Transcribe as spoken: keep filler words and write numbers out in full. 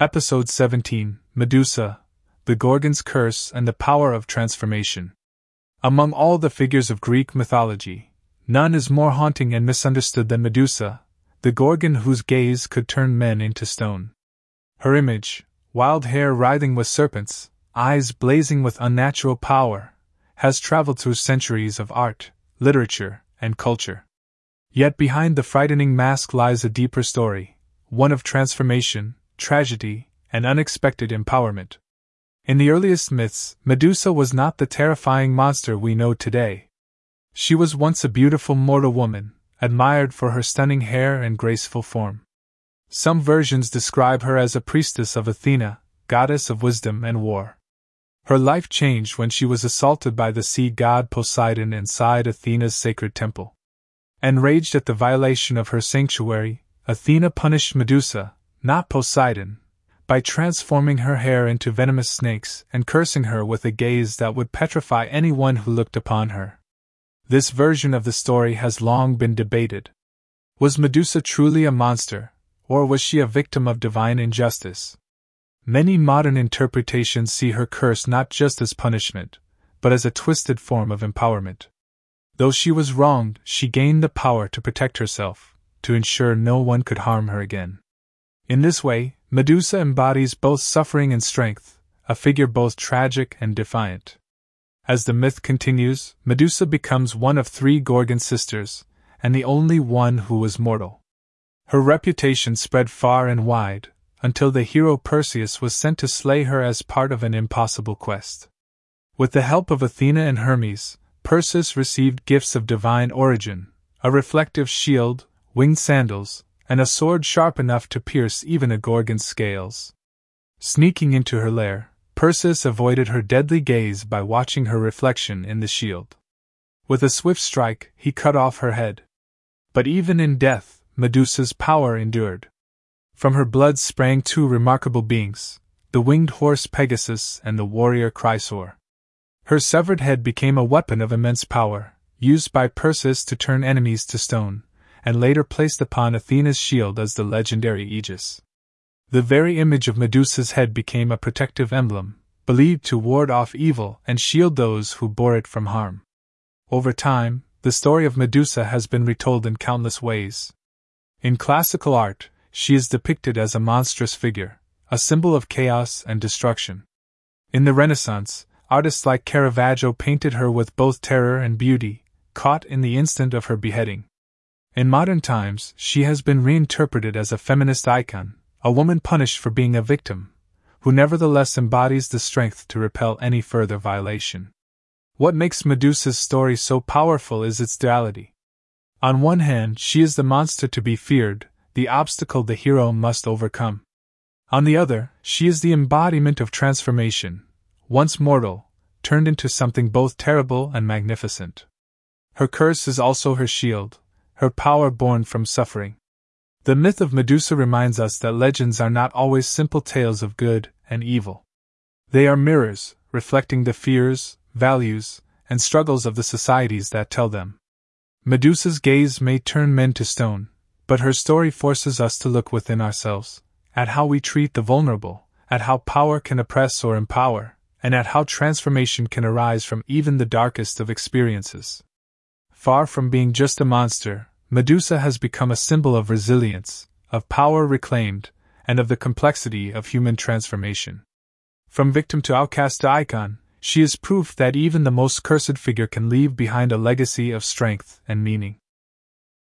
Episode seventeen, Medusa, the Gorgon's Curse and the Power of Transformation. Among all the figures of Greek mythology, none is more haunting and misunderstood than Medusa, the Gorgon whose gaze could turn men into stone. Her image, wild hair writhing with serpents, eyes blazing with unnatural power, has traveled through centuries of art, literature, and culture. Yet behind the frightening mask lies a deeper story, one of transformation, tragedy, and unexpected empowerment. In the earliest myths, Medusa was not the terrifying monster we know today. She was once a beautiful mortal woman, admired for her stunning hair and graceful form. Some versions describe her as a priestess of Athena, goddess of wisdom and war. Her life changed when she was assaulted by the sea god Poseidon inside Athena's sacred temple. Enraged at the violation of her sanctuary, Athena punished Medusa, not Poseidon, by transforming her hair into venomous snakes and cursing her with a gaze that would petrify anyone who looked upon her. This version of the story has long been debated. Was Medusa truly a monster, or was she a victim of divine injustice? Many modern interpretations see her curse not just as punishment, but as a twisted form of empowerment. Though she was wronged, she gained the power to protect herself, to ensure no one could harm her again. In this way, Medusa embodies both suffering and strength, a figure both tragic and defiant. As the myth continues, Medusa becomes one of three Gorgon sisters, and the only one who was mortal. Her reputation spread far and wide, until the hero Perseus was sent to slay her as part of an impossible quest. With the help of Athena and Hermes, Perseus received gifts of divine origin, a reflective shield, winged sandals, and a sword sharp enough to pierce even a Gorgon's scales. Sneaking into her lair, Perseus avoided her deadly gaze by watching her reflection in the shield. With a swift strike, he cut off her head. But even in death, Medusa's power endured. From her blood sprang two remarkable beings, the winged horse Pegasus and the warrior Chrysaor. Her severed head became a weapon of immense power, used by Perseus to turn enemies to stone, and later placed upon Athena's shield as the legendary Aegis. The very image of Medusa's head became a protective emblem, believed to ward off evil and shield those who bore it from harm. Over time, the story of Medusa has been retold in countless ways. In classical art, she is depicted as a monstrous figure, a symbol of chaos and destruction. In the Renaissance, artists like Caravaggio painted her with both terror and beauty, caught in the instant of her beheading. In modern times, she has been reinterpreted as a feminist icon, a woman punished for being a victim, who nevertheless embodies the strength to repel any further violation. What makes Medusa's story so powerful is its duality. On one hand, she is the monster to be feared, the obstacle the hero must overcome. On the other, she is the embodiment of transformation, once mortal, turned into something both terrible and magnificent. Her curse is also her shield, her power born from suffering. The myth of Medusa reminds us that legends are not always simple tales of good and evil. They are mirrors, reflecting the fears, values, and struggles of the societies that tell them. Medusa's gaze may turn men to stone, but her story forces us to look within ourselves, at how we treat the vulnerable, at how power can oppress or empower, and at how transformation can arise from even the darkest of experiences. Far from being just a monster, Medusa has become a symbol of resilience, of power reclaimed, and of the complexity of human transformation. From victim to outcast to icon, she is proof that even the most cursed figure can leave behind a legacy of strength and meaning.